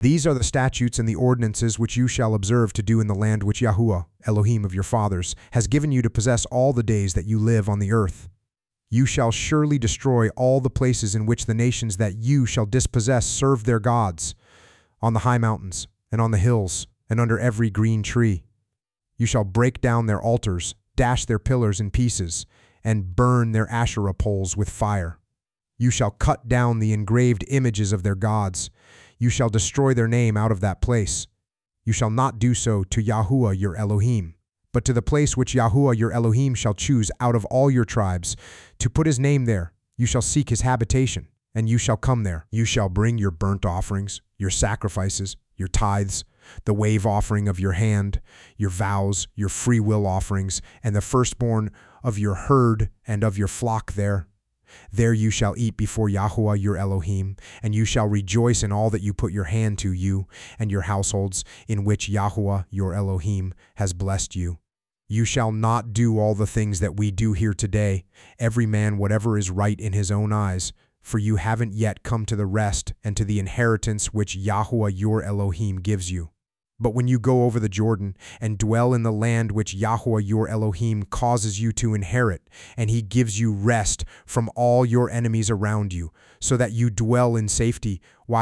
These are the statutes and the ordinances which you shall observe to do in the land which Yahuwah, Elohim of your fathers, has given you to possess all the days that you live on the earth. You shall surely destroy all the places in which the nations that you shall dispossess serve their gods, on the high mountains, and on the hills, and under every green tree. You shall break down their altars, dash their pillars in pieces, and burn their Asherah poles with fire. You shall cut down the engraved images of their gods. You shall destroy their name out of that place. You shall not do so to Yahuwah your Elohim, but to the place which Yahuwah your Elohim shall choose out of all your tribes, to put his name there. You shall seek his habitation, and you shall come there. You shall bring your burnt offerings, your sacrifices, your tithes, the wave offering of your hand, your vows, your free will offerings, and the firstborn of your herd and of your flock there. There you shall eat before Yahuwah your Elohim, and you shall rejoice in all that you put your hand to, you and your households, in which Yahuwah your Elohim has blessed you. You shall not do all the things that we do here today, every man whatever is right in his own eyes, for you haven't yet come to the rest and to the inheritance which Yahuwah your Elohim gives you. But when you go over the Jordan and dwell in the land which Yahuwah your Elohim causes you to inherit, and he gives you rest from all your enemies around you, so that you dwell in safety,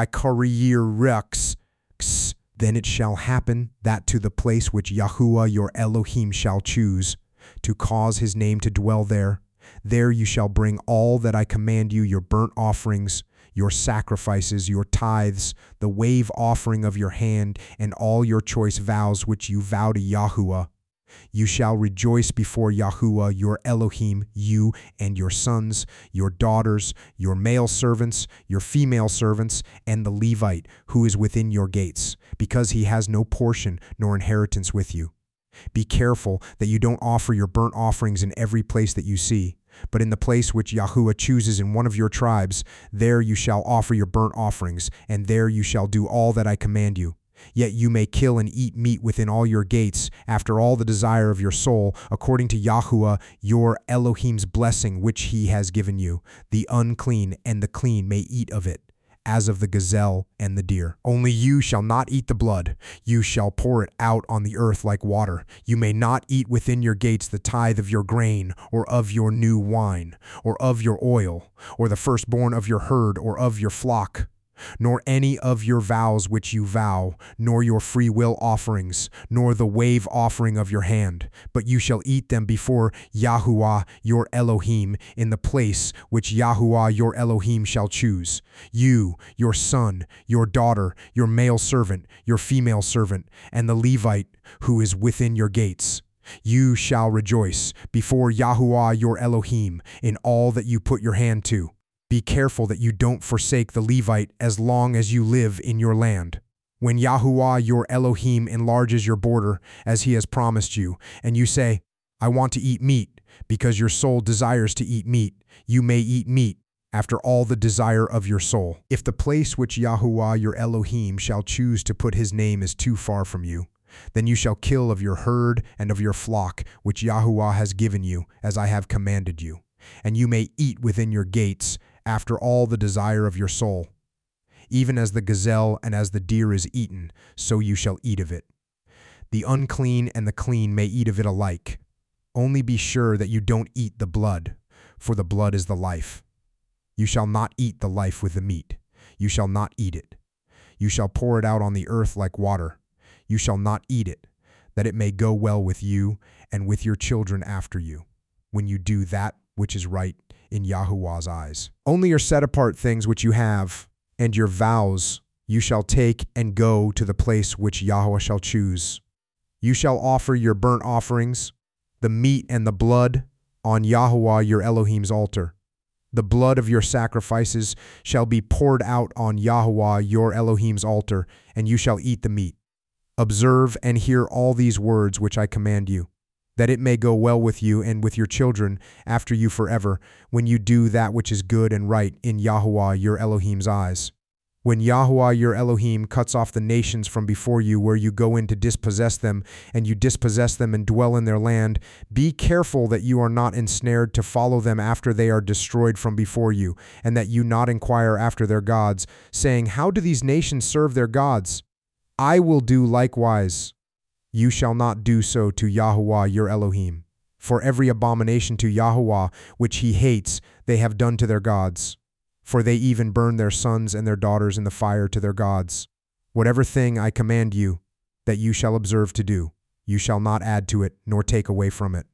then it shall happen that to the place which Yahuwah your Elohim shall choose, to cause his name to dwell there, there you shall bring all that I command you, your burnt offerings, your sacrifices, your tithes, the wave offering of your hand, and all your choice vows which you vow to Yahuwah. You shall rejoice before Yahuwah your Elohim, you and your sons, your daughters, your male servants, your female servants, and the Levite who is within your gates, because he has no portion nor inheritance with you. Be careful that you don't offer your burnt offerings in every place that you see, but in the place which Yahuwah chooses in one of your tribes, there you shall offer your burnt offerings, and there you shall do all that I command you. Yet you may kill and eat meat within all your gates, after all the desire of your soul, according to Yahuwah your Elohim's blessing which he has given you. The unclean and the clean may eat of it, as of the gazelle and the deer. Only you shall not eat the blood. You shall pour it out on the earth like water. You may not eat within your gates the tithe of your grain, or of your new wine, or of your oil, or the firstborn of your herd, or of your flock, nor any of your vows which you vow, nor your free will offerings, nor the wave offering of your hand, but you shall eat them before Yahuwah your Elohim in the place which Yahuwah your Elohim shall choose. You, your son, your daughter, your male servant, your female servant, and the Levite who is within your gates. You shall rejoice before Yahuwah your Elohim in all that you put your hand to. Be careful that you don't forsake the Levite as long as you live in your land. When Yahuwah your Elohim enlarges your border, as he has promised you, and you say, I want to eat meat, because your soul desires to eat meat, you may eat meat after all the desire of your soul. If the place which Yahuwah your Elohim shall choose to put his name is too far from you, then you shall kill of your herd and of your flock, which Yahuwah has given you, as I have commanded you. And you may eat within your gates, after all the desire of your soul. Even as the gazelle and as the deer is eaten, so you shall eat of it. The unclean and the clean may eat of it alike. Only be sure that you don't eat the blood, for the blood is the life. You shall not eat the life with the meat. You shall not eat it. You shall pour it out on the earth like water. You shall not eat it, that it may go well with you and with your children after you, when you do that which is right in Yahuwah's eyes. Only your set-apart things which you have, and your vows, you shall take and go to the place which Yahuwah shall choose. You shall offer your burnt offerings, the meat and the blood, on Yahuwah your Elohim's altar. The blood of your sacrifices shall be poured out on Yahuwah your Elohim's altar, and you shall eat the meat. Observe and hear all these words which I command you, that it may go well with you and with your children after you forever, when you do that which is good and right in Yahuwah your Elohim's eyes. When Yahuwah your Elohim cuts off the nations from before you where you go in to dispossess them, and you dispossess them and dwell in their land, be careful that you are not ensnared to follow them after they are destroyed from before you, and that you not inquire after their gods, saying, How do these nations serve their gods? I will do likewise. You shall not do so to Yahuwah your Elohim. For every abomination to Yahuwah which he hates, they have done to their gods. For they even burn their sons and their daughters in the fire to their gods. Whatever thing I command you, that you shall observe to do, you shall not add to it, nor take away from it.